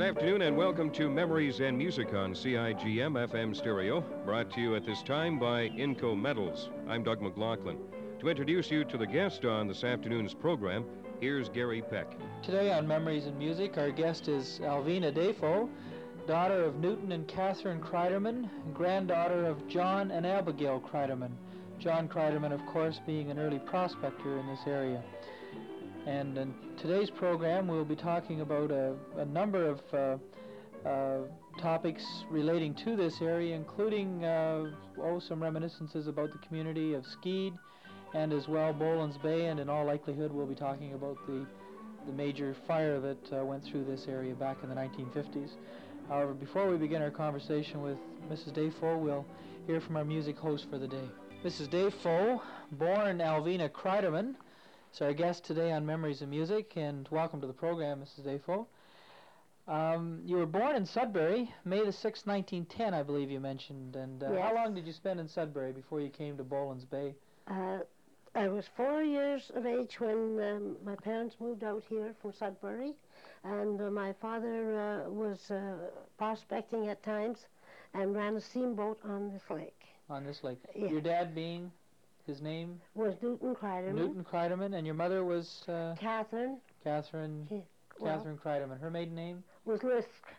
afternoon and welcome to Memories and Music on CIGM FM Stereo, brought to you at this time by Inco Metals. I'm Doug McLaughlin. To introduce you to the guest on this afternoon's program, here's Gary Peck. Today on Memories and Music, our guest is Alvina Defoe, daughter of Newton and Catherine Kreiderman, and granddaughter of John and Abigail Kreiderman. John Kreiderman, of course, being an early prospector in this area. And in today's program, we'll be talking about a number of topics relating to this area, including some reminiscences about the community of Skeed, and as well Boland's Bay, and in all likelihood we'll be talking about the major fire that went through this area back in the 1950s. However, before we begin our conversation with Mrs. Defoe, we'll hear from our music host for the day. Mrs. Defoe, born Alvina Kreiderman, is our guest today on Memories of Music, and welcome to the program, Mrs. Defoe. You were born in Sudbury, May the 6th, 1910, I believe you mentioned. And yes. How long did you spend in Sudbury before you came to Boland's Bay? I was 4 years of age when my parents moved out here from Sudbury, and my father was prospecting at times and ran a steamboat on this lake. On this lake. Yes. Your dad being, his name? Was Newton Kreiderman. Newton Kreiderman, and your mother was? Catherine. Catherine Kreiderman. Her maiden name? Was Lisk.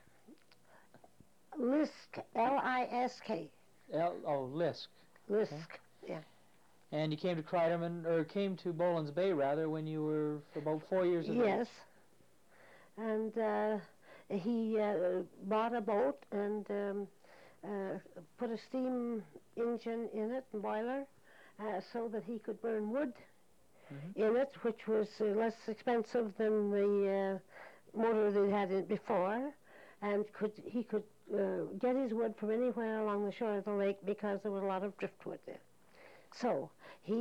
Lisk, L-I-S-K. Lisk. Lisk, okay. Yeah. And you came to came to Boland's Bay, rather, when you were about 4 years of age. Yes. And he bought a boat and put a steam engine in it, and boiler, so that he could burn wood in it, which was less expensive than the motor they had in before, and he could get his wood from anywhere along the shore of the lake because there was a lot of driftwood there. So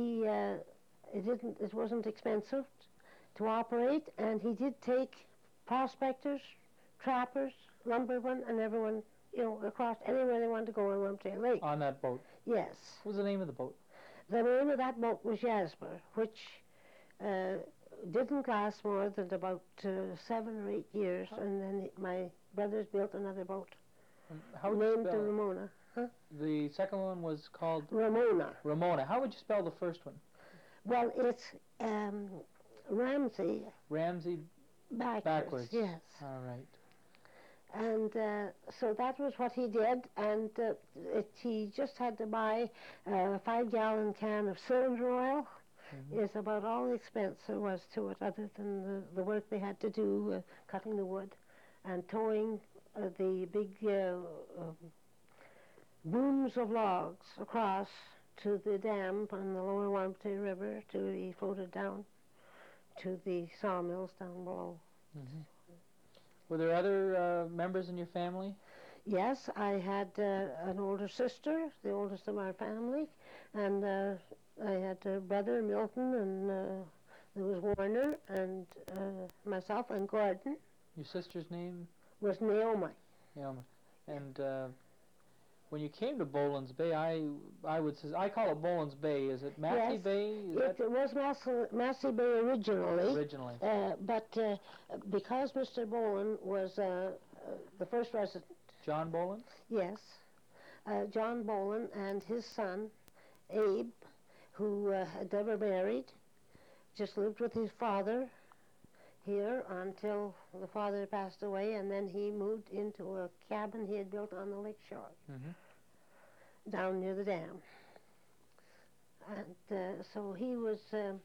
it wasn't expensive to operate, and he did take prospectors, trappers, lumbermen, and everyone, across anywhere they wanted to go on Rumtail Lake. On that boat? Yes. What was the name of the boat? The name of that boat was Jasper, which didn't last more than about 7 or 8 years, and then my brothers built another boat named the Ramona. Huh? The second one was called? Ramona. Ramona. How would you spell the first one? Well, it's Ramsey. Ramsey backwards. Yes. All right. And so that was what he did, and he just had to buy a 5-gallon can of cylinder oil. Is about all the expense there was to it, other than the work they had to do, cutting the wood and towing the big booms of logs across to the dam on the lower Wampty River to be floated down to the sawmills down below. Were there other members in your family? Yes, I had an older sister, the oldest of our family, and I had a brother, Milton, and there was Warner, and myself, and Gordon. Your sister's name? Was Naomi. Naomi. And when you came to Boland's Bay, I would say, I call it Boland's Bay. Is it Massey Yes, Bay? It was Massey Bay originally. Originally. But because Mr. Boland was the first resident. John Boland? Yes. John Boland and his son, Abe, who had never married, just lived with his father here until the father passed away, and then he moved into a cabin he had built on the lake shore, down near the dam. And so he was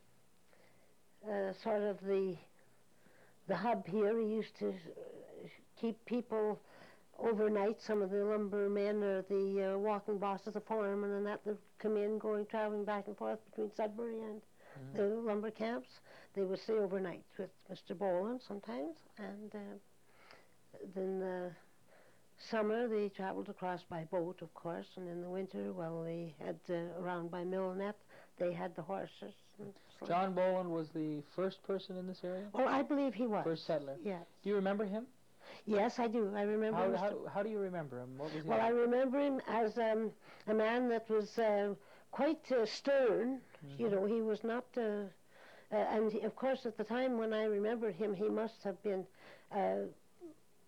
sort of the hub here. He used to keep people overnight, some of the lumbermen or the walking bosses, the foremen and that would come in, traveling back and forth between Sudbury and the lumber camps. They would stay overnight with Mr. Boland sometimes, and then summer they traveled across by boat, of course, and in the winter, well, they had around by Millnet, they had the horses. John Boland was the first person in this area? Oh, I believe he was. First settler? Yes. Do you remember him? Yes, I do. I remember How do you remember him? What was he Well, like? I remember him as a man that was quite stern. He was not... and of course, at the time when I remember him, he must have been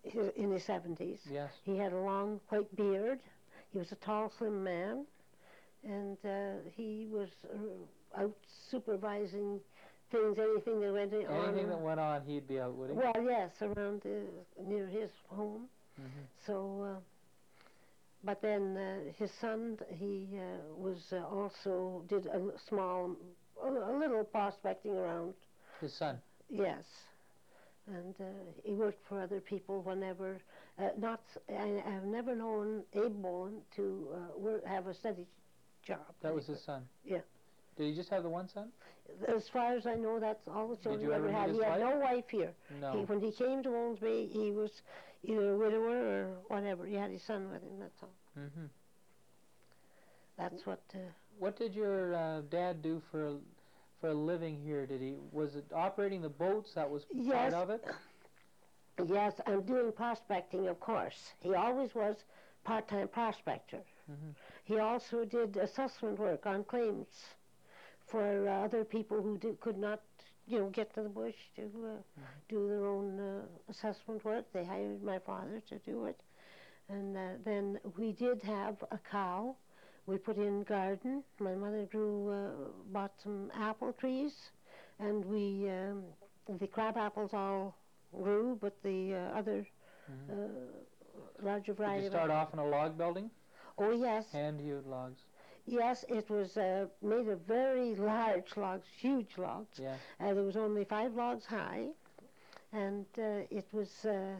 in his 70s. Yes. He had a long white beard. He was a tall, slim man, and he was out supervising things, anything that went on. Anything that went on, he'd be out, would he? Well, yes, around near his home. Mm-hmm. So, but then his son, he was also did a little prospecting around. His son? Yes. And he worked for other people whenever, I've never known Abe Bowen to have a steady job. That was his son? Yeah. Did he just have the one son? As far as I know, that's all the children you ever ever had. meet He his had wife? no wife here. No. When he came to Owensby, he was either a widower or whatever. He had his son with him, that's all. Mm-hmm. That's what... What did your dad do for a living here? Was it operating the boats? That was part of it? Yes, and doing prospecting, of course. He always was part-time prospector. Mm-hmm. He also did assessment work on claims for other people who could not, get to the bush to do their own assessment work. They hired my father to do it. And then we did have a cow. We put in garden. My mother bought some apple trees, and the crab apples all grew, but the other larger variety. Did you start off in a log building? Oh, yes. Hand-hewed logs? Yes, it was made of very large logs, huge logs. Yeah. There was only 5 logs high, and it was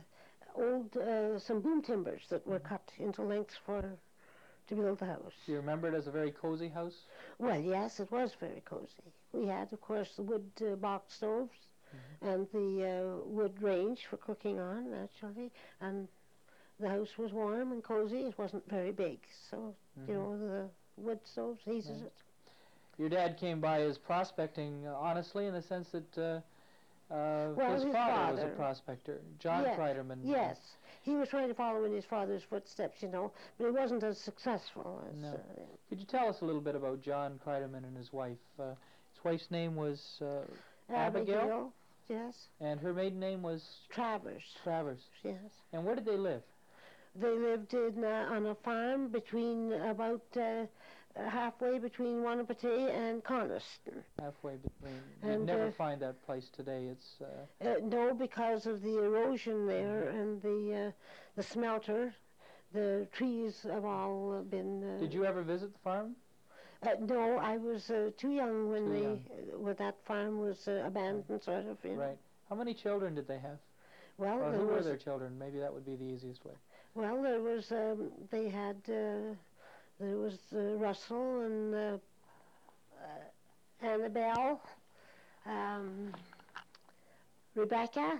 some boom timbers that were cut into lengths to build the house. Do you remember it as a very cozy house? Well, yes, it was very cozy. We had, of course, the wood box stoves and the wood range for cooking on, naturally, and the house was warm and cozy. It wasn't very big, so, the wood stoves heated it. Your dad came by as prospecting, honestly, in the sense that his father was a prospector, John Kreiderman. Yes, he was trying to follow in his father's footsteps, but he wasn't as successful as... No. Could you tell us a little bit about John Kreiderman and his wife? His wife's name was Abigail? Yes. And her maiden name was? Travers. Travers. Yes. And where did they live? They lived on a farm between about halfway between Wanapitei and Coniston. Halfway between. You'd never find that place today. It's no, because of the erosion there and the smelter. The trees have all been... Did you ever visit the farm? No, I was too young when that farm was abandoned, sort of. Right. How many children did they have? Well, or who were their children? Maybe that would be the easiest way. Well, there was, there was Russell and Annabelle, Rebecca,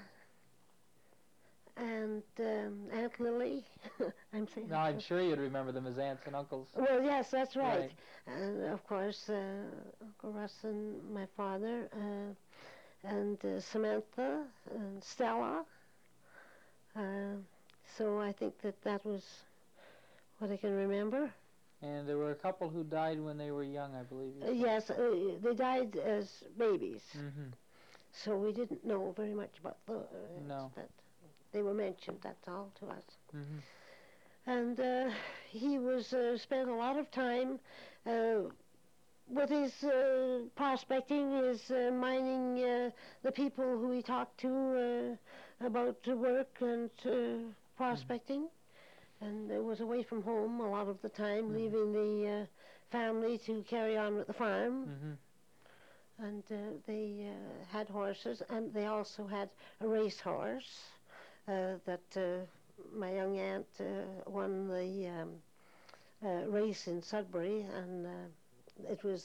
and Aunt Lily. I'm sure you'd remember them as aunts and uncles. Well, yes, that's right. And, of course, Uncle Russ and my father, and Samantha and Stella. So I think that was what I can remember. And there were a couple who died when they were young, I believe. Yes, they died as babies. Mm-hmm. So we didn't know very much about those. No. But they were mentioned, that's all, to us. Mm-hmm. And he was spent a lot of time with his prospecting, his mining, the people who he talked to about work and prospecting. And was away from home a lot of the time, leaving the family to carry on with the farm. Mm-hmm. And they had horses, and they also had a racehorse that my young aunt won the race in Sudbury, and it was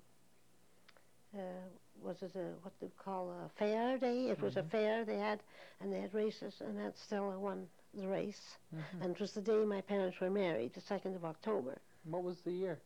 what they call a fair day? It was a fair they had, and they had races, and Aunt Stella won the race. Mm-hmm. And it was the day my parents were married, the 2nd of October. What was the year?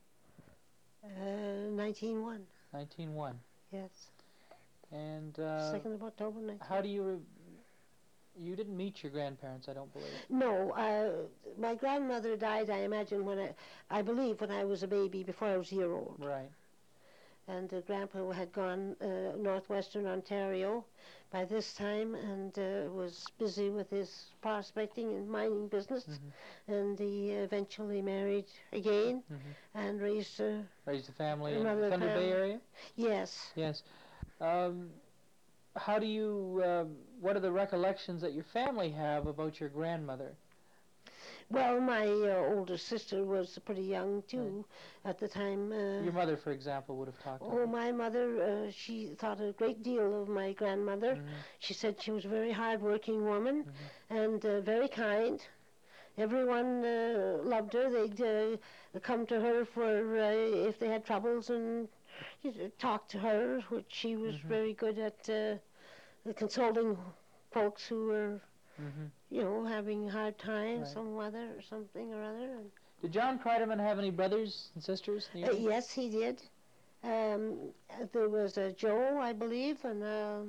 1901. 1901. Yes. And 2nd of October, 1901. How do you didn't meet your grandparents, I don't believe. No, my grandmother died, I imagine, I believe when I was a baby, before I was a year old. Right. and Grandpa had gone northwestern Ontario by this time and was busy with his prospecting and mining business, and he eventually married again and raised a family in another Thunder Bay family. area? Yes. Yes. How do you, what are the recollections that your family have about your grandmother? Well, my older sister was pretty young too at the time. Your mother, for example, would have talked Oh, about. my mother, she thought a great deal of my grandmother. She said she was a very hard-working woman and very kind. Everyone loved her. They'd come to her for if they had troubles and talk to her, which she was very good at consoling folks who were, having a hard time, some weather or something or other. Did John Kreiderman have any brothers and sisters? Yes, he did. There was a Joe, I believe, and there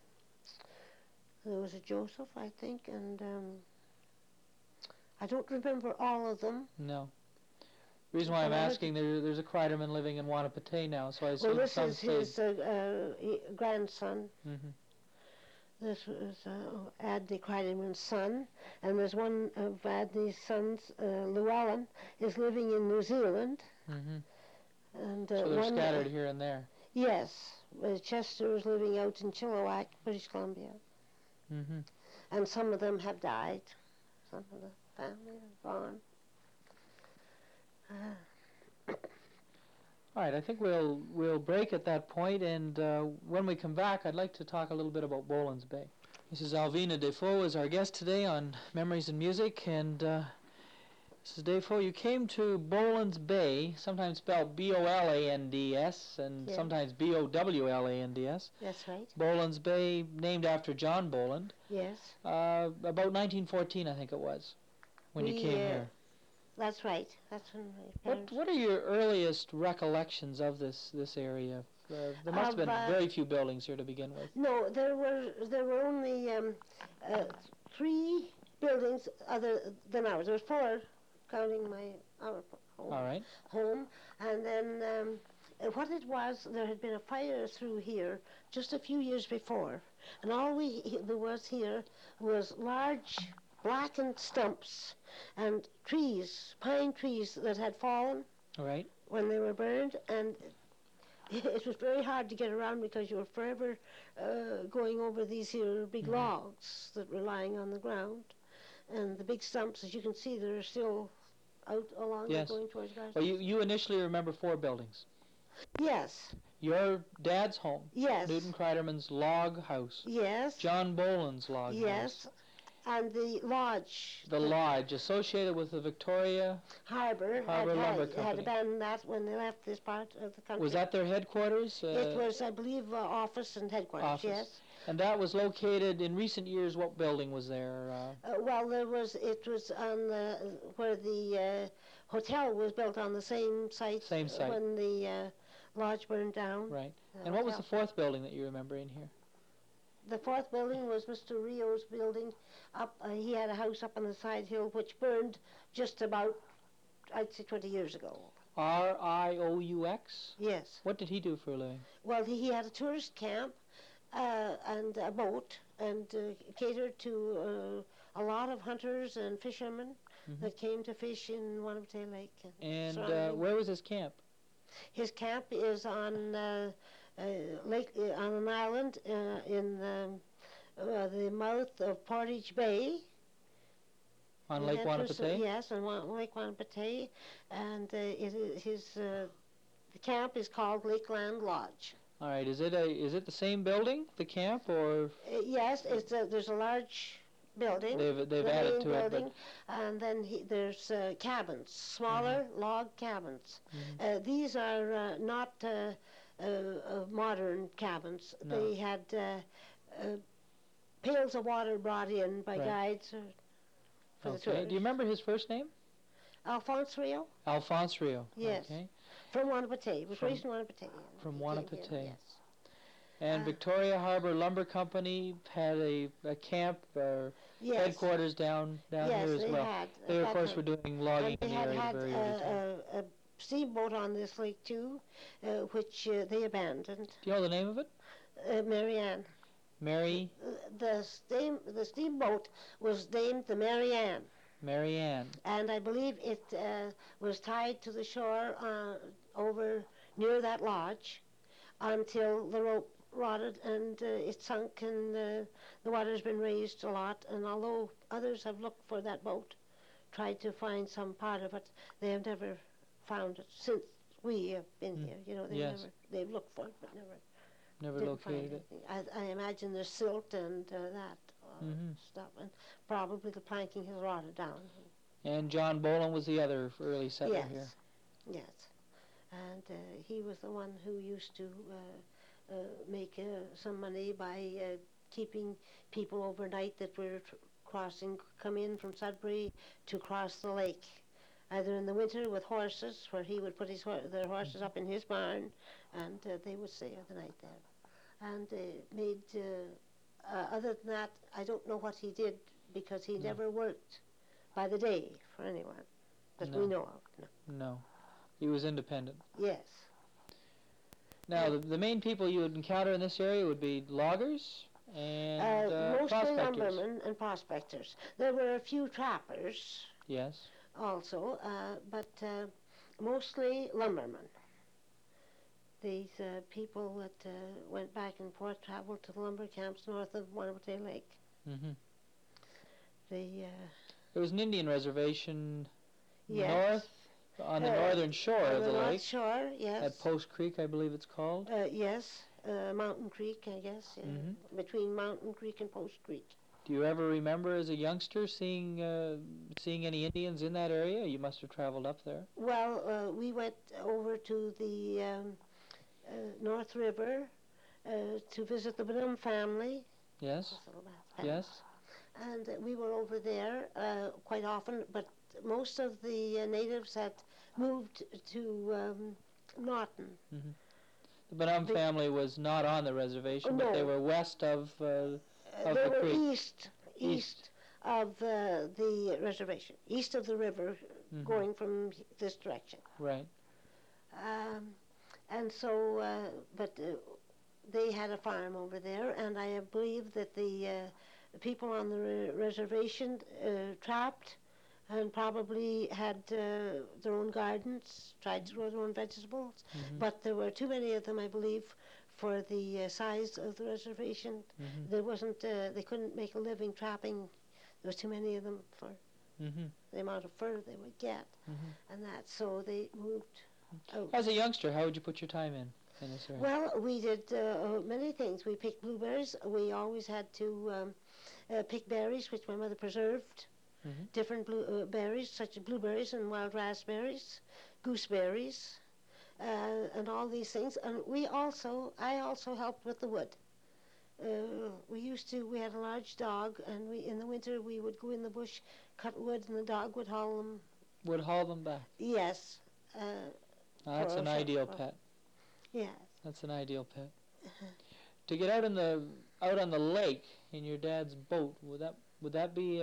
was a Joseph, I think, and I don't remember all of them. No. The reason why I'm asking, there's a Kreiderman living in Wanapitei now, so I assume this some is his grandson. This was Adney Kreiderman's son, and there's one of Adney's sons, Llewellyn, is living in New Zealand. And so they're scattered here and there. Yes. Chester is living out in Chilliwack, British Columbia. And some of them have died. Some of the family have gone. All right, I think we'll break at that point, and when we come back, I'd like to talk a little bit about Boland's Bay. Mrs. Alvina Defoe is our guest today on Memories and Music, and Mrs. Defoe, you came to Boland's Bay, sometimes spelled B-O-L-A-N-D-S, and sometimes B-O-W-L-A-N-D-S. That's right. Boland's Bay, named after John Boland. Yes. About 1914, I think it was, when you came here. That's right. That's when my parents... What are your earliest recollections of this area? There must have been very few buildings here to begin with. No, there were only 3 buildings other than ours. There was 4, counting our home. All right. Home, and then what it was, there had been a fire through here just a few years before, and all there was here was large blackened stumps and trees, pine trees that had fallen when they were burned, and it was very hard to get around because you were forever going over these here big logs that were lying on the ground, and the big stumps, as you can see, they're still out along going towards Garza. Well, you initially remember 4 buildings. Yes. Your dad's home. Yes. Newton Kreiderman's log house. Yes. John Boland's log house. Yes. And the lodge. The lodge associated with the Victoria Harbor Lumber Company. Had abandoned that when they left this part of the country. Was that their headquarters? It was, I believe, office and headquarters, yes. And that was located, in recent years, what building was there? Well, it was on where the hotel was built on the same site. Same site. When the lodge burned down. Right. And what was the 4th building that you remember in here? The 4th building was Mr. Rio's building. Up, he had a house up on the side hill which burned just about, I'd say, 20 years ago. R-I-O-U-X? Yes. What did he do for a living? Well, he had a tourist camp and a boat, and catered to a lot of hunters and fishermen that came to fish in Wanapitei Lake. And where was his camp? His camp is on lake on an island in the mouth of Portage Bay. On Lake Wanapitei? Yes, on Lake Wanapitei, and the camp is called Lakeland Lodge. All right. Is it the same building, the camp, or? Yes, there's a large building. They've added to it, but... and then there's cabins, smaller log cabins. These are not modern cabins. No. They had pails of water brought in by guides for the tourists. Do you remember his first name? Alphonse Rio. Alphonse Rio. Yes. Okay. From Wanapitei. Was raised in Wanapitei. From Wanapitei. Yes. And Victoria Harbor Lumber Company had a camp or headquarters down here as well. Had, they, of course, were doing logging in the area at the very early time. steamboat on this lake too, which they abandoned. Do you know the name of it? Marianne. Mary? The steamboat was named the Marianne. Marianne. And I believe it was tied to the shore over near that lodge until the rope rotted and it sunk, and the water's been raised a lot. And although others have looked for that boat, tried to find some part of it, they have never found it since we have been here. You know, they've looked for it, but never Located it. I imagine there's silt and that stuff, and probably the planking has rotted down. And John Boland was the other early settler here. Yes, and he was the one who used to make some money by keeping people overnight that were come in from Sudbury to cross the lake, either in the winter with horses, where he would put their horses up in his barn, and they would stay the night there. And made, other than that, I don't know what he did, because he never worked by the day for anyone that we know of. No. He was independent. Yes. Now, the main people you would encounter in this area would be loggers and mostly prospectors. lumbermen and prospectors. There were a few trappers. Yes. Also, but mostly lumbermen. These people that went back and forth traveled to the lumber camps north of Wanapate Lake. Mm-hmm. There was an Indian reservation north on the northern shore of the lake. Shore, yes. At Post Creek, I believe it's called. Yes, Mountain Creek, I guess. Between Mountain Creek and Post Creek. Do you ever remember, as a youngster, seeing any Indians in that area? You must have traveled up there. Well, we went over to the North River to visit the Benham family. Yes. Yes. And we were over there quite often, but most of the natives had moved to Norton. Mm-hmm. The Benham family was not on the reservation, but they were west of the creek. East of the reservation, east of the river, going from this direction. Right. And so, but they had a farm over there, and I believe that the people on the reservation trapped and probably had their own gardens, tried to grow their own vegetables, but there were too many of them, I believe, for the size of the reservation. There wasn't, they couldn't make a living trapping. There was too many of them for the amount of fur they would get, and that, so they moved out. As a youngster, how would you put your time in this area? Well, we did many things. We picked blueberries. We always had to pick berries, which my mother preserved. Different berries, such as blueberries and wild raspberries, gooseberries, and all these things. And I also helped with the wood. We had a large dog, and in the winter we would go in the bush, cut wood, and the dog would haul them. Would haul them back? Yes. That's an ideal pet. Yes. That's an ideal pet. To get out on the lake in your dad's boat, would that be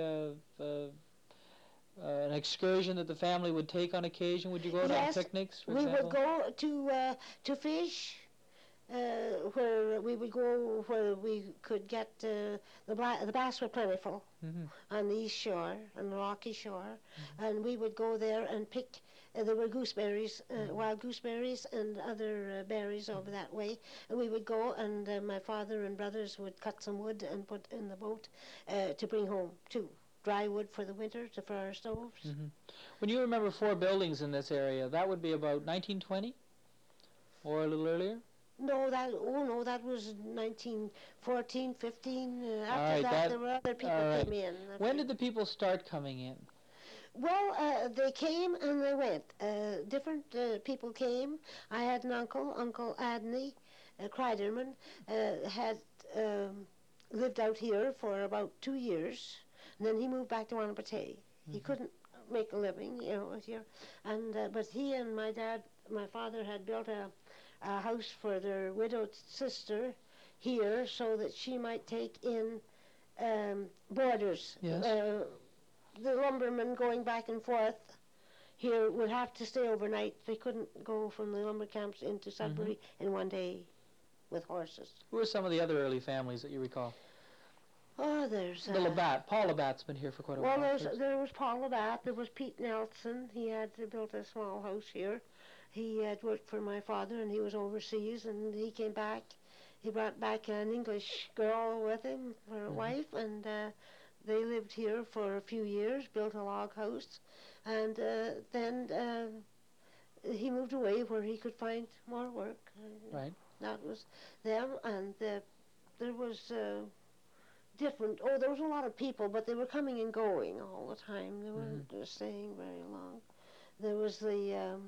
an excursion that the family would take on occasion? Would you go out on picnics, for example? We would go to fish, where we would go where we could get the bass were plentiful on the east shore, on the rocky shore, and we would go there and pick. There were gooseberries, wild gooseberries and other berries over that way. And we would go, and my father and brothers would cut some wood and put in the boat to bring home, too. Dry wood for the winter for our stoves. When you remember 4 buildings in this area, that would be about 1920? Or a little earlier? No, that was 1914, 15. After that, there were other people came in. When did the people start coming in? Well, they came and they went. Different people came. I had an uncle, Uncle Adney Kreiderman, had lived out here for about 2 years, and then he moved back to Wanapate. He couldn't make a living, here, and but he and my father had built a house for their widowed sister here, so that she might take in boarders. Yes. The lumbermen going back and forth here would have to stay overnight. They couldn't go from the lumber camps into Sudbury in one day with horses. Who are some of the other early families that you recall? Oh, there's... The Labatt. Paul Labatt's been here for quite a while. Well, there was Paul Labatt. There was Pete Nelson. He had built a small house here. He had worked for my father, and he was overseas, and he came back. He brought back an English girl with him for a wife, and they lived here for a few years, built a log house, and then he moved away where he could find more work. Right. That was them, and there was... different. Oh, there was a lot of people, but they were coming and going all the time. They weren't staying very long. There was the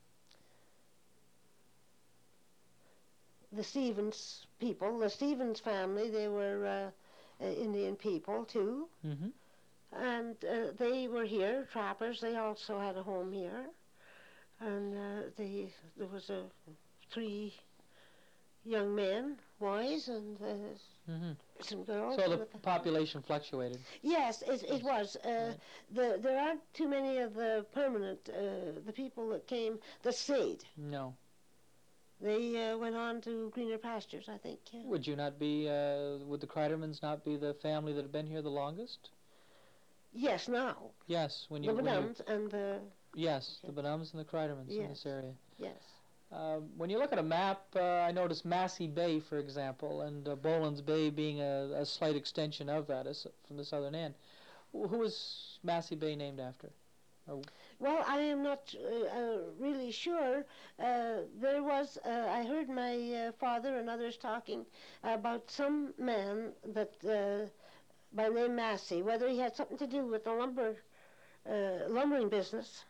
Stevens people, the Stevens family. They were Indian people too, and they were here, trappers. They also had a home here, and there was 3 young men, boys, and some girls. So the population fluctuated. Yes, it was. There aren't too many of the permanent, the people that came, that stayed. No. They went on to greener pastures, I think. Yeah. Would you not be, would the Kreidermans not be the family that have been here the longest? Yes, now. Yes, when The you... Benhams and the... Yes, the Benhams and the Kreidermans in this area. Yes. When you look at a map, I noticed Massey Bay, for example, and Boland's Bay being a slight extension of that from the southern end. Who was Massey Bay named after? Well, I am not really sure. There was, I heard my father and others talking about some man that, by name Massey, whether he had something to do with the lumbering business,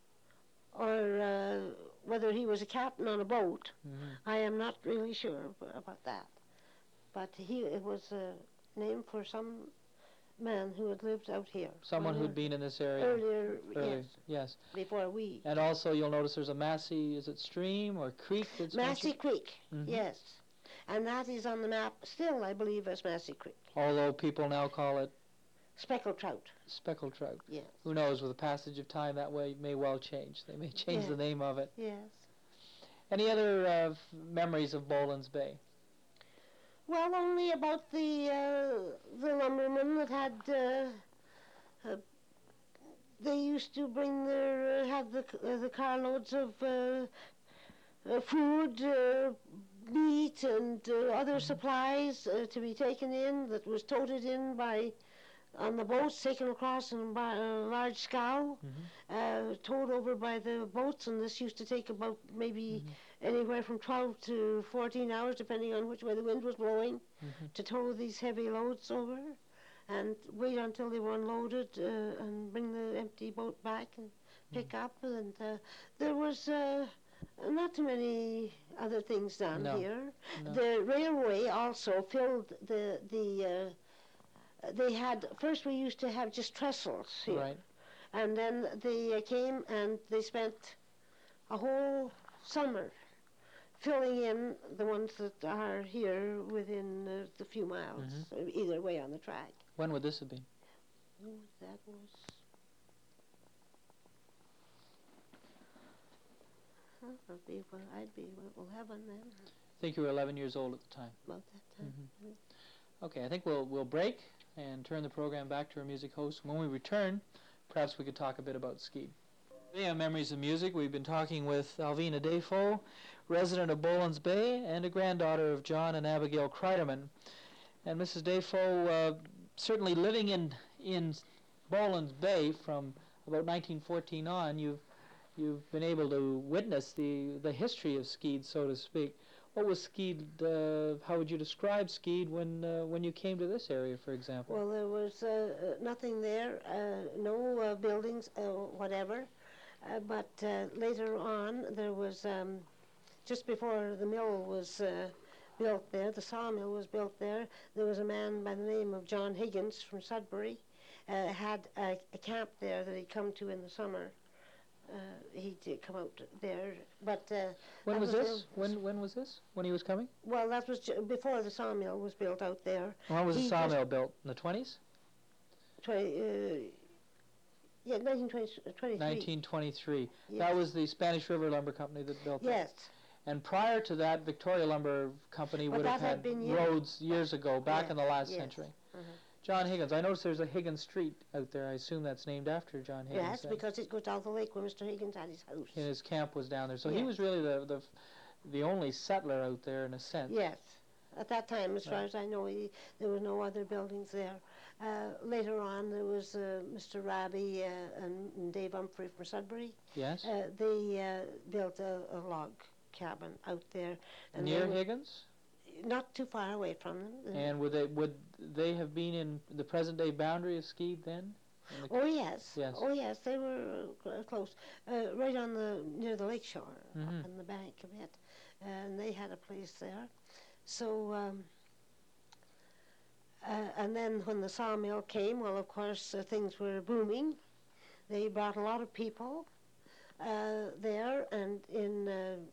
or whether he was a captain on a boat. I am not really sure about that. But it was a name for some man who had lived out here. Someone who'd been in this area. Earlier, yes. Before we. And also you'll notice there's a Massey, is it stream or creek that's Massey mentioned? Creek, yes. And that is on the map still, I believe, as Massey Creek. Although people now call it Speckled trout. Speckled trout. Yes. Who knows, with the passage of time, that way may well change. They may change the name of it. Yes. Any other memories of Boland's Bay? Well, only about the lumbermen that had, they used to bring have the carloads of food, meat, and other supplies to be taken in, that was toted in on the boats, taken across in a large scow, towed over by the boats, and this used to take about maybe anywhere from 12 to 14 hours, depending on which way the wind was blowing, to tow these heavy loads over, and wait until they were unloaded and bring the empty boat back and pick up. And there was not too many other things done here. No. The railway also filled they had, first we used to have just trestles here. Right. And then they came and they spent a whole summer filling in the ones that are here within the few miles, either way on the track. When would this have been? Oh, that was... I'd be 11 then. I think you were 11 years old at the time. About that time. Okay, I think we'll break and turn the program back to our music host. When we return, perhaps we could talk a bit about Skeed. Today on Memories of Music, we've been talking with Alvina Defoe, resident of Boland's Bay and a granddaughter of John and Abigail Kreiderman. And Mrs. Defoe, certainly living in Boland's Bay from about 1914 on, you've been able to witness the history of Skeed, so to speak. What was Skeed, how would you describe Skeed when you came to this area, for example? Well, there was nothing there, no buildings, whatever. But later on, there was, just before the mill was built there, the sawmill was built there, there was a man by the name of John Higgins from Sudbury, had a camp there that he'd come to in the summer. He did come out there, but... when was this? When was this? When he was coming? Well, that was before the sawmill was built out there. When was the sawmill built? In the 20s? Yeah, 1923. 1923. Yes. That was the Spanish River Lumber Company that built it. Yes. And prior to that, Victoria Lumber Company But would have that had had been years- roads years ago, back in the last yes. century. Uh-huh. John Higgins. I noticed there's a Higgins Street out there. I assume that's named after John Higgins. Yes, because it goes down the lake where Mr. Higgins had his house. And his camp was down there. So he Yes. was really the only settler out there in a sense. Yes. At that time, as far Right. as I know, there were no other buildings there. Later on, there was Mr. Raby and Dave Humphrey from Sudbury. Yes. They built a log cabin out there. And Near they were Higgins? not too far away from them. And would they have been in the present day boundary of Skeid then? Oh yes. Yes. Oh yes, they were close, right on near the lake shore, Mhm. up on the bank a bit, and they had a place there. So, and then when the sawmill came, well, of course, things were booming. They brought a lot of people there, and in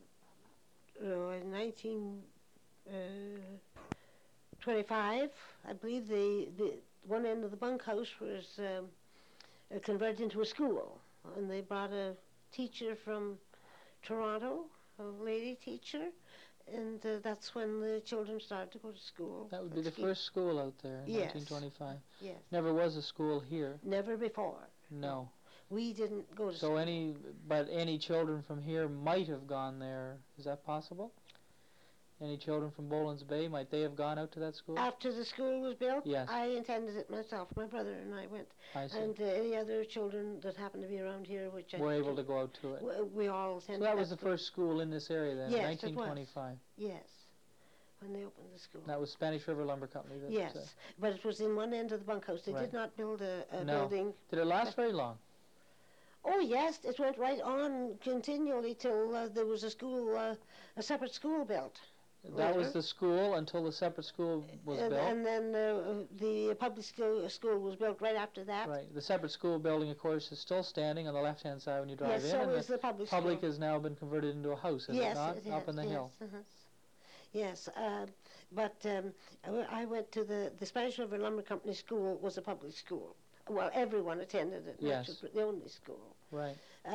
1925, I believe the one end of the bunkhouse was converted into a school, and they brought a teacher from Toronto, a lady teacher, and that's when the children started to go to school. That would be the first school out there in Yes. 1925. Yes. Never was a school here. Never before. No. We didn't go to So school. any children from here might have gone there. Is that possible? Any children from Boland's Bay, might they have gone out to that school? After the school was built, Yes. I attended it myself. My brother and I went. I see. And any other children that happened to be around here, which Were able to go out to it. we all So attended. that was the school. first school in this area then, Yes, in it was. 1925. Yes, when they opened the school. That was Spanish River Lumber Company. That, Yes, but it was in one end of the bunkhouse. They Right. did not build a No. building. Did it last very long? Oh yes, it went right on continually till there was a school, a separate school built. That was Later. the school until the separate school was built? And then the public school was built right after that. Right. The separate school building, of course, is still standing on the left-hand side when you drive Yes, in. so and is the public school. public has now been converted into a house, has Yes, it not? it Up has, in the yes, hill. uh-huh. Yes, but I went to the Spanish River Lumber Company school was a public school. Well, everyone attended it, Yes. not just the only school. Right.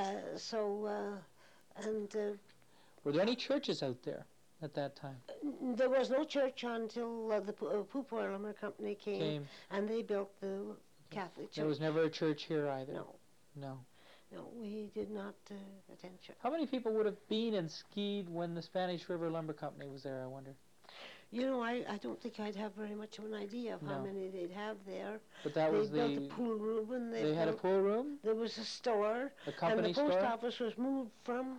Were there any churches out there at that time? There was no church until the Poopoy Lumber Company came, and they built the Catholic church. There was never a church here either? No. No. No, we did not attend church. How many people would have been in Skeid when the Spanish River Lumber Company was there, I wonder? You know, I don't think I'd have very much of an idea of how No. many they'd have there. But that They was built a pool room, and they had a pool room? There was a store, A company and the post store? office was moved from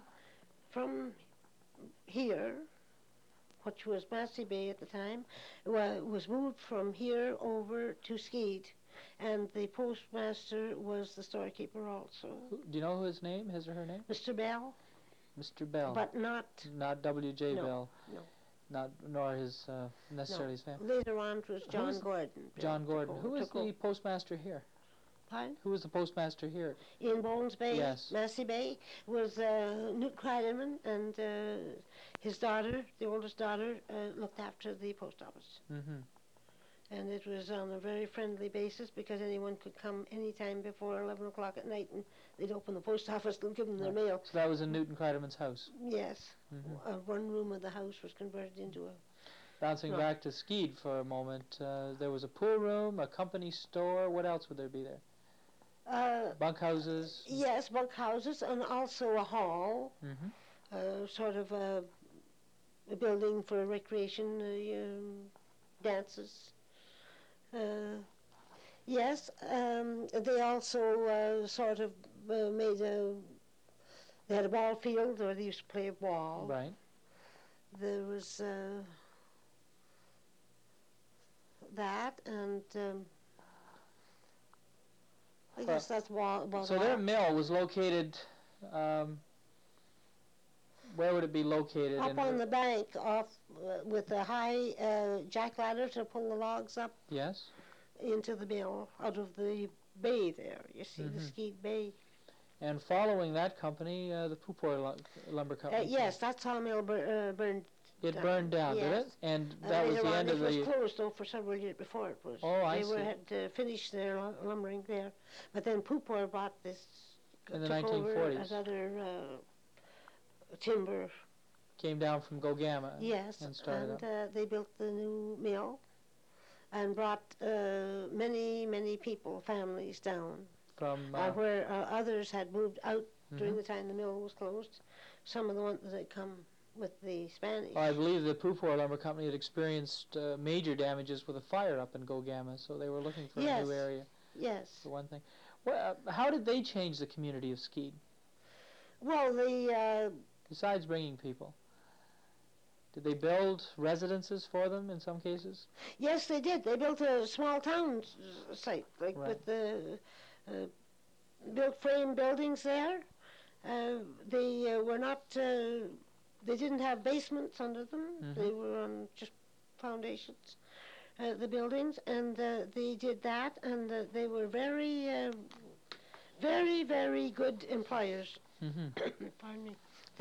here, which was Massey Bay at the time, was moved from here over to Skeid, and the postmaster was the storekeeper also, Do you know his name, his or her name? Mr. Bell, Mr. Bell. but not W.J. No, Bell. no. Nor his necessarily his family. later on it was John Who's- Gordon. John Gordon. Who is took over. the postmaster here? Pardon? Who was the postmaster here? In Bones Bay, Yes. Massey Bay, was Newt Kreiderman, and his daughter, the oldest daughter, looked after the post office. Mm-hmm. And it was on a very friendly basis because anyone could come any time before 11 o'clock at night, and they'd open the post office and give them their mail. So that was in Newton Kreiderman's house. Yes. Mm-hmm. One room of the house was converted into a... Bouncing No. back to Skeid for a moment, there was a pool room, a company store. What else would there be there? Bunkhouses? Yes, bunkhouses, and also a hall, Mm-hmm. sort of a building for recreation, dances. Yes, they also sort of they had a ball field where they used to play ball. Right. There was that, and I guess that's about So their mill was located, where would it be located? up on the bank off with a high jack ladder to pull the logs up Yes. into the mill out of the bay there. You see the Mhm. Skeid Bay. And following that company, the Poopoy Lumber Company. Yes, that sawmill burned It burned down, did it? Yes. And that was Later the on end of it was the... closed though for several years before it was. Oh, I they see. had finished their lumbering there, but then Poopor bought this. In the took over 1940s. another timber. Came down from Gogama. Yes, And started up. they built the new mill, and brought many people, families down. From... where others had moved out during Mhm. the time the mill was closed. Some of the ones that had come with the Spanish. Well, I believe the Poopor Lumber Company had experienced major damages with a fire up in Gogama, so they were looking for a new area, Yes. for one thing. Well, how did they change the community of Skeid, Well, besides bringing people? Did they build residences for them in some cases? yes, they did. They built a small town site, like Right. with the built frame buildings there. They were not. They didn't have basements under them. Mhm. They were on just foundations. The buildings, and they did that, and they were very good employers. Mm-hmm. Pardon me.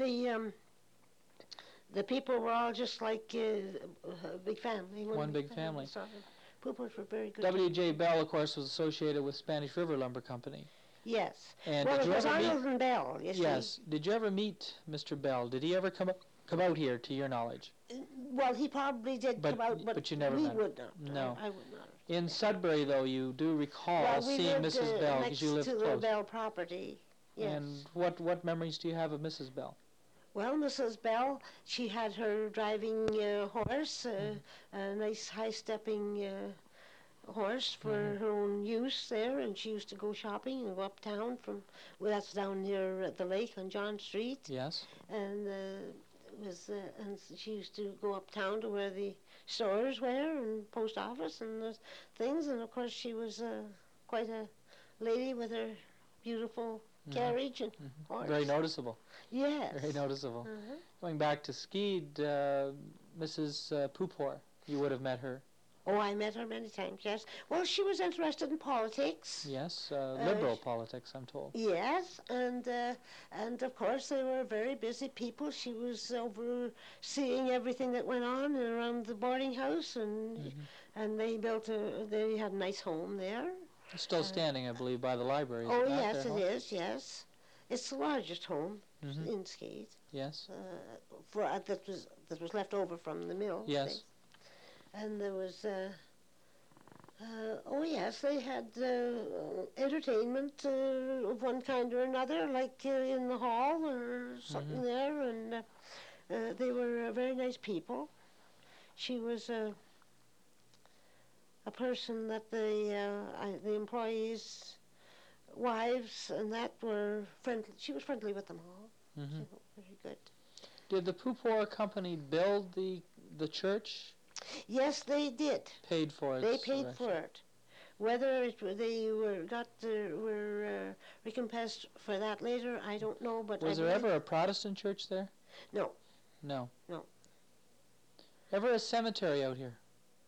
The people were all just like a big family. One big family. Poopers were very good. W.J. Bell, of course, was associated with Spanish River Lumber Company. Yes. And Well, did it you was ever meet... Arnold and Bell, you see. Yes. Did you ever meet Mr. Bell? Did he ever come out here, to your knowledge? Well, he probably did But- come out, but you never we met him. would not. No. I would not. In Sudbury, though, you do recall Well, we seeing lived, Mrs. Bell, next because you lived to the close. Bell property. Yes. And what memories do you have of Mrs. Bell? Well, Mrs. Bell, she had her driving horse, a nice high-stepping horse for her own use there, and she used to go shopping and go uptown from, well, that's down near the lake on John Street, Yes. and and she used to go uptown to where the stores were and post office and those things, and of course she was quite a lady with her beautiful carriage and horse. Very noticeable. Yes. Very noticeable. Uh-huh. Going back to Skeid, Mrs. Poopor, you would have met her. Oh, I met her many times, yes. Well, she was interested in politics. Yes, liberal politics, I'm told. Yes, and of course they were very busy people. She was overseeing everything that went on around the boarding house, and they they had a nice home there. It's still standing, I believe, by the library. Oh, is it not, yes, their it home? is, yes. It's the largest home Mhm. in Skeid, Yes. that was left over from the mill. Yes. See? And there was, oh yes, they had entertainment of one kind or another, like in the hall or something there, and they were very nice people. She was a person that the employees' wives and that were friendly. She was friendly with them all. Mm-hmm. So, very good. Did the Poopor Company build the church? Yes, they did. Paid for it. They paid for it. Whether they were recompensed for that later, I don't know. But Was there ever a Protestant church there? No. No. No. Ever a cemetery out here?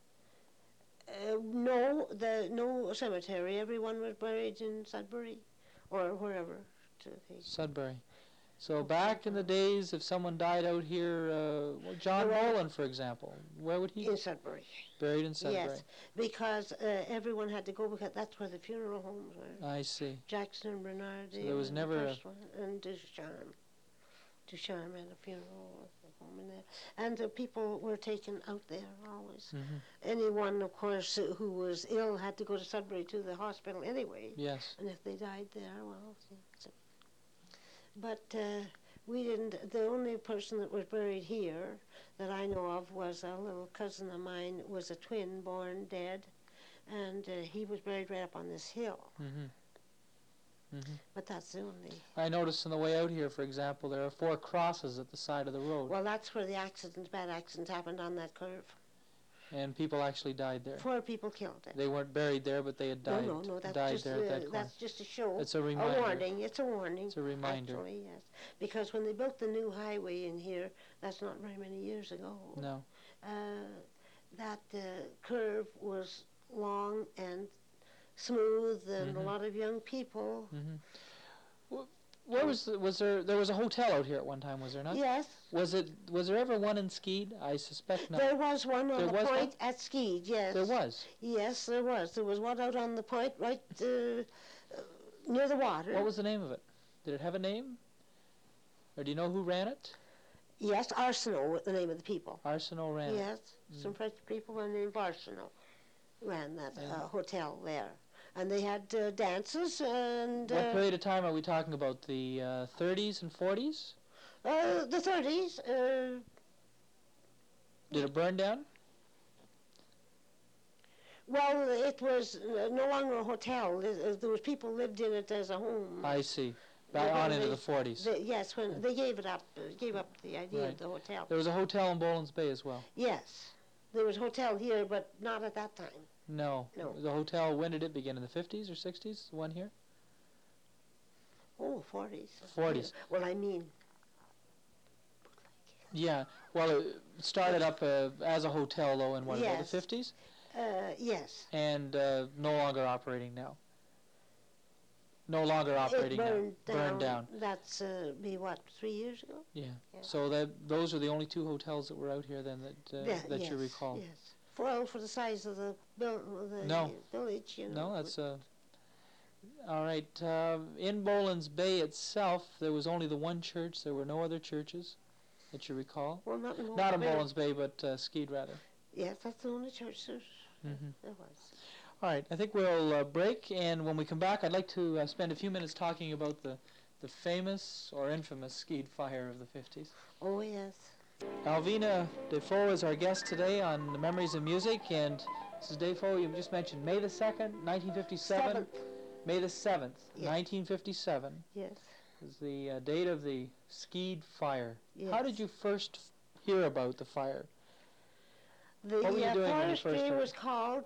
No, no cemetery. Everyone was buried in Sudbury, or wherever. Sudbury. So back in the days, if someone died out here, John Nolan, for example, where would he? In Sudbury. Buried in Sudbury. Yes, because everyone had to go because that's where the funeral homes were. I see. Jackson and Bernard. So there was never the first one, and Ducharme. Ducharme had a funeral home in there, and people were taken out there always. Mm-hmm. Anyone, of course, who was ill had to go to Sudbury to the hospital anyway. Yes. And if they died there, well. So. But we didn't. The only person that was buried here that I know of was a little cousin of mine. Was a twin born dead, and he was buried right up on this hill. Mm-hmm. Mm-hmm. But that's the only. I noticed on the way out here, for example, there are 4 crosses at the side of the road. Well, that's where the bad accident happened on that curve. And people actually died there. 4 people killed there. They weren't buried there, but they had died. No, that's died just there at that corner. that's just a show. It's a reminder. A warning. It's a warning. It's a reminder. Actually, yes. Because when they built the new highway in here, that's not very many years ago. No. That curve was long and smooth, and a lot of young people. Mm-hmm. Well, Where was there was a hotel out here at one time, was there not? Yes. Was there ever one in Skeid? I suspect not. There was one on There the was point one? at Skeid, yes. There was. Yes, there was. There was one out on the point right near the water. What was the name of it? Did it have a name? Or do you know who ran it? Yes, Arsenault was the name of the people. Arsenault ran it. Yes, some French people were named Arsenault ran that hotel there. And they had dances and... What period of time are we talking about? The 30s and 40s? The 30s. Did it burn down? Well, it was no longer a hotel. There was people lived in it as a home. I see. Back on into the 40s. Yes, when they gave up the idea Right. of the hotel. There was a hotel in Boland's Bay as well. Yes, there was a hotel here, but not at that time. No. No. The hotel, when did it begin? In the 50s or 60s? The one here? Oh, 40s. 40s. Well, I mean, Yeah. Well, it started up as a hotel, though, in what, about Yes. the 50s? yes. And no longer operating now. No longer operating It Burned down. That's be what, 3 years ago? Yeah. Yeah. So those are the only two hotels that were out here then that yes, you recall. Yes. For the size of the No. village, you know. No, that's all right. In Boland's Bay itself, there was only the one church. There were no other churches that you recall. Well, not in Not in Bay. Boland's Bay, but Skeid rather. Yes, that's the only church there Mm-hmm. was. All right, I think we'll break, and when we come back, I'd like to spend a few minutes talking about the famous or infamous Skeid fire of the 50s. Oh, yes. Alvina Defoe is our guest today on the Memories of Music, and Mrs. Defoe, you just mentioned May the 2nd, 1957. 7th. May the 7th, Yes. 1957 Yes. is the date of the Skeid fire. Yes. How did you first hear about the fire? The What were you doing when you first forestry heard? was called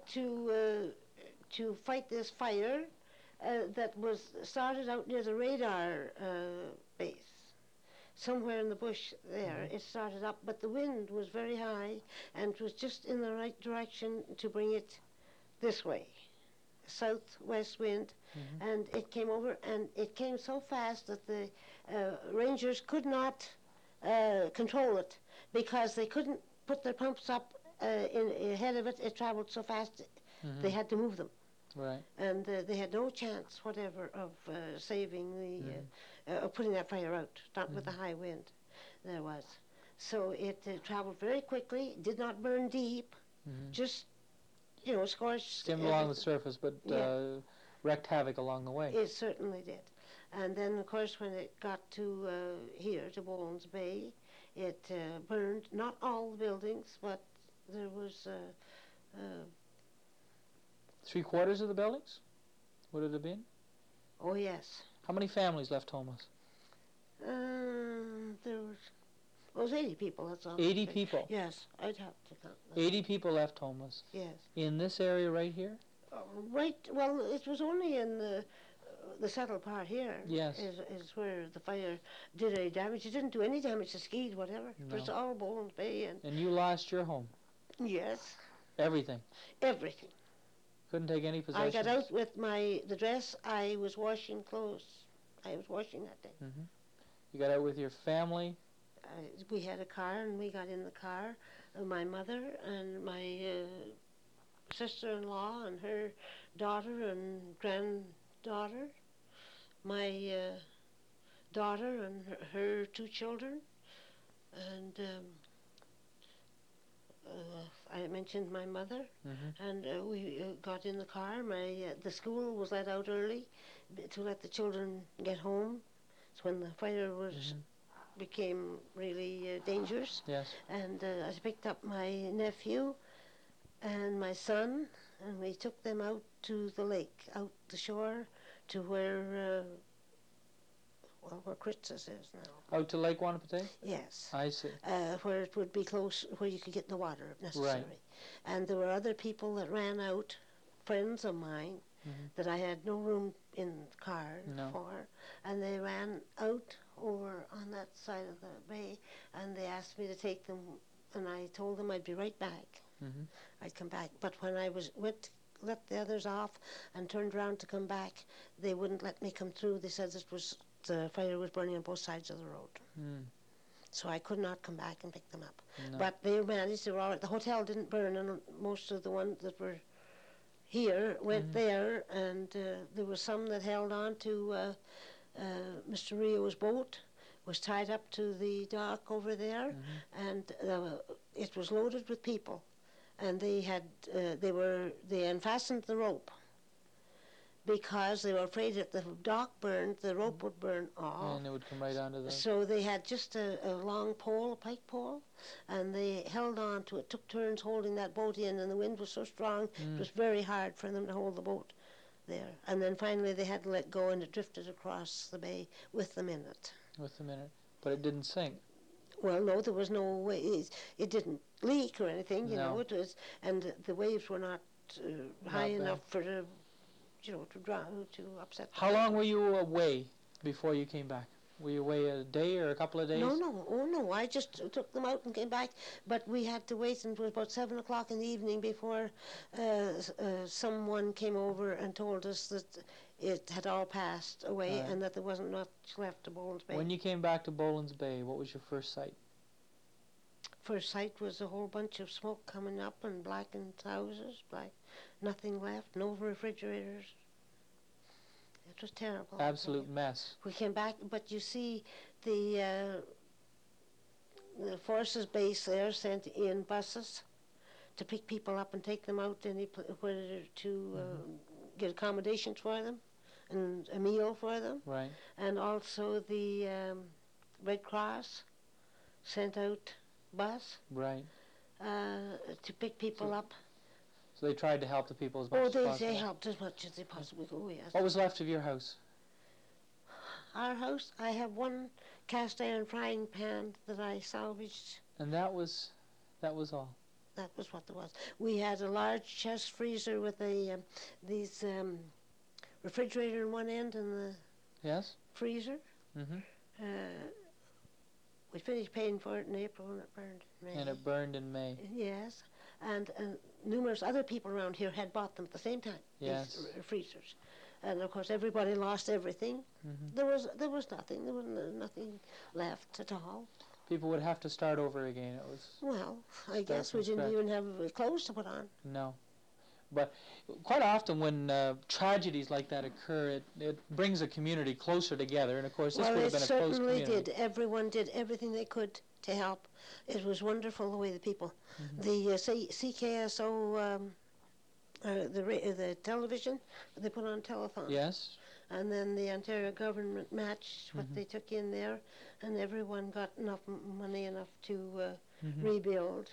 to fight this fire that was started out near the radar base. Somewhere in the bush there, it started up, but the wind was very high, and it was just in the right direction to bring it this way, southwest wind, and it came over, and it came so fast that the rangers could not control it because they couldn't put their pumps up ahead of it. It traveled so fast, they had to move them. Right. And they had no chance whatever of saving of putting that fire out, not with the high wind there was. So it traveled very quickly, did not burn deep, just, scorched. Skimmed along the surface, but Yeah. wreaked havoc along the way. It certainly did. And then, of course, when it got to here, to Boland's Bay, it burned not all the buildings, but there was 3/4 of the buildings? Would it have been? oh yes, How many families left homeless? there was 80 people. That's all. 80 people. Yes, I'd have to count that. 80 people left homeless. Yes. In this area right here? Right. Well, it was only in the settled part here. Yes. Is where the fire did any damage. It didn't do any damage to Skeid, whatever. No. It was all Boland's Bay and And you lost your home. yes, Everything. everything. Couldn't take any I possessions. got out with the dress. I was washing clothes. I was washing that day. You got out with your family. We had a car, and we got in the car. My mother and my sister-in-law and her daughter and granddaughter, my daughter and her two children, and I mentioned my mother, and we got in the car. The school was let out early to let the children get home. It's when the fire became really dangerous. Yes. And I picked up my nephew and my son, and we took them out to the lake, out the shore, to where Kritz's is now. Out to Lake Wanapate? Yes. I see. Where it would be close, where you could get in the water if necessary. Right. And there were other people that ran out, friends of mine, that I had no room in the car for, and they ran out over on that side of the bay, and they asked me to take them, and I told them I'd be right back. I'd come back. But when I went to let the others off and turned around to come back, they wouldn't let me come through. They said it was the fire was burning on both sides of the road. Mm. So I could not come back and pick them up. No. But they managed, they were all right. The hotel didn't burn, and most of the ones that were here went there, and there were some that held on to Mr. Rio's boat, was tied up to the dock over there, and it was loaded with people, and they unfastened the rope because they were afraid if the dock burned, the rope would burn off. And it would come right onto the... So they had just a long pole, a pike pole, and they held on to it, took turns holding that boat in, and the wind was so strong, it was very hard for them to hold the boat there. And then finally they had to let go, and it drifted across the bay with them in it. With them in it. But it didn't sink. Well, no, there was no way. It didn't leak or anything, you know. It was, and the waves were not high enough for the, you know, to drown, to upset. How long were you away before you came back? Were you away a day or a couple of days? No. I just took them out and came back, but we had to wait until about 7 o'clock in the evening before someone came over and told us that it had all passed away and that there wasn't much left of Boland's Bay. When you came back to Boland's Bay, what was your first sight? First sight was a whole bunch of smoke coming up and blackened houses, nothing left, no refrigerators. It was terrible. Absolute mess. We came back, but you see, the forces base there sent in buses to pick people up and take them out to get accommodations for them and a meal for them. Right. And also the Red Cross sent out bus. Right. To pick people up. So they tried to help the people as much as possible. They helped as much as they possibly could, yes. What was left of your house? Our house, I have one cast iron frying pan that I salvaged. And that was all? That was what there was. We had a large chest freezer with these refrigerator in one end and the freezer. Mm-hmm. We finished paying for it in April and it burned in May. And it burned in May. Yes. And numerous other people around here had bought them at the same time, these freezers. And of course everybody lost everything. Mm-hmm. There was nothing. There was nothing left at all. People would have to start over again. It was... Well, I guess we didn't even have clothes to put on. No. But quite often when tragedies like that occur, it brings a community closer together. And of course this would have been a close community. Well, it certainly did. Everyone did everything they could to help. It was wonderful the way the people, the CKSO, the television, they put on telethon. Yes. And then the Ontario government matched what they took in there, and everyone got enough money enough to rebuild.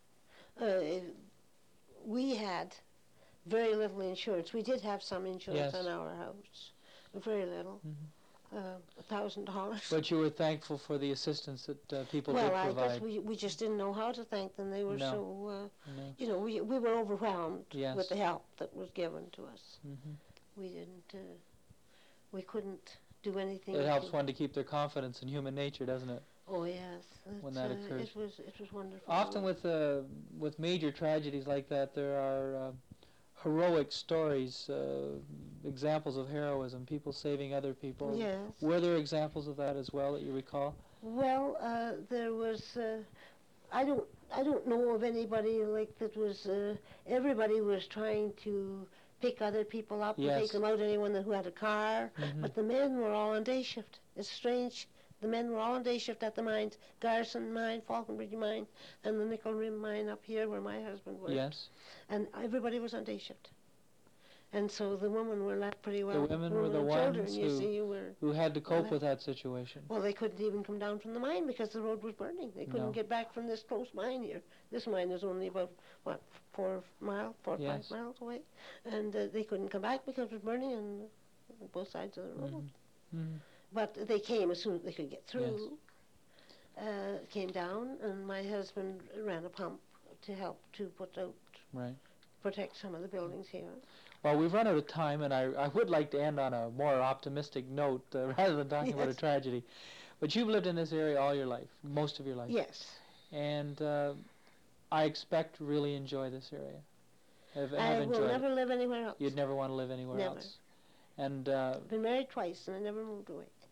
We had very little insurance. We did have some insurance on our house, very little. $1,000. But you were thankful for the assistance that people did provide. Well, I guess we just didn't know how to thank them. They were you know, we were overwhelmed with the help that was given to us. We didn't, we couldn't do anything. It helps one to keep their confidence in human nature, doesn't it? Oh yes. When that occurs. It was wonderful. Often with major tragedies like that, there are heroic stories, examples of heroism, people saving other people. Yes. Were there examples of that as well that you recall? Well, there was. I don't know of anybody like that was. Everybody was trying to pick other people up and take them out. Anyone who had a car, but the men were all on day shift. It's strange. The men were all on day shift at the mines, Garrison Mine, Falconbridge Mine, and the Nickel Rim Mine up here where my husband worked. Yes. And everybody was on day shift. And so the women were left pretty well. The women were the ones who had to cope with that situation. Well, they couldn't even come down from the mine because the road was burning. They couldn't get back from this close mine here. This mine is only about, 4 or 5 miles away. And they couldn't come back because it was burning on both sides of the road. But they came as soon as they could get through. Came down, and my husband ran a pump to help to protect some of the buildings here. Well, we've run out of time, and I would like to end on a more optimistic note rather than talking about a tragedy. But you've lived in this area all your life, most of your life. Yes. And I expect to really enjoy this area. I will never live anywhere else. You'd never want to live anywhere else. And been married twice, and I never moved away.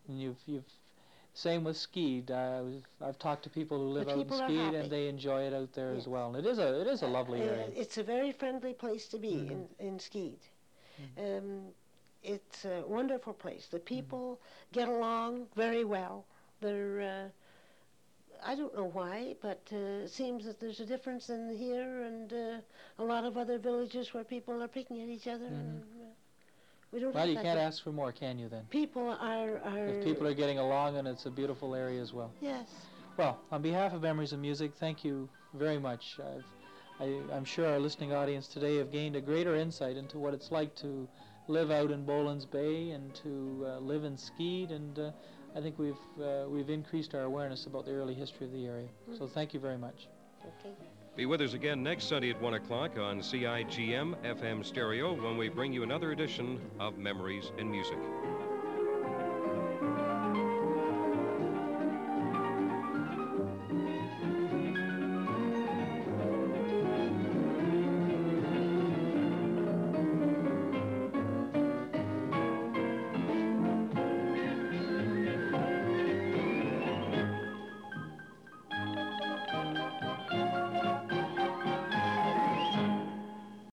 And you've same with Skeid. I've talked to people who live The out in people are Skeid, happy. and they enjoy it out there Yes. as well. And it is a lovely area. It's a very friendly place to be in Skeid. It's a wonderful place. The people get along very well. They're I don't know why, but it seems that there's a difference in here and a lot of other villages where people are picking at each other. And, we don't Well, have you that can't bit. ask for more, can you then? People are If people are getting along, and it's a beautiful area as well. yes. Well, on behalf of Memories of Music, thank you very much. I'm sure our listening audience today have gained a greater insight into what it's like to live out in Boland's Bay and to live in Skeid, and I think we've increased our awareness about the early history of the area. So thank you very much. Okay. Be with us again next Sunday at 1 o'clock on CIGM FM Stereo when we bring you another edition of Memories in Music.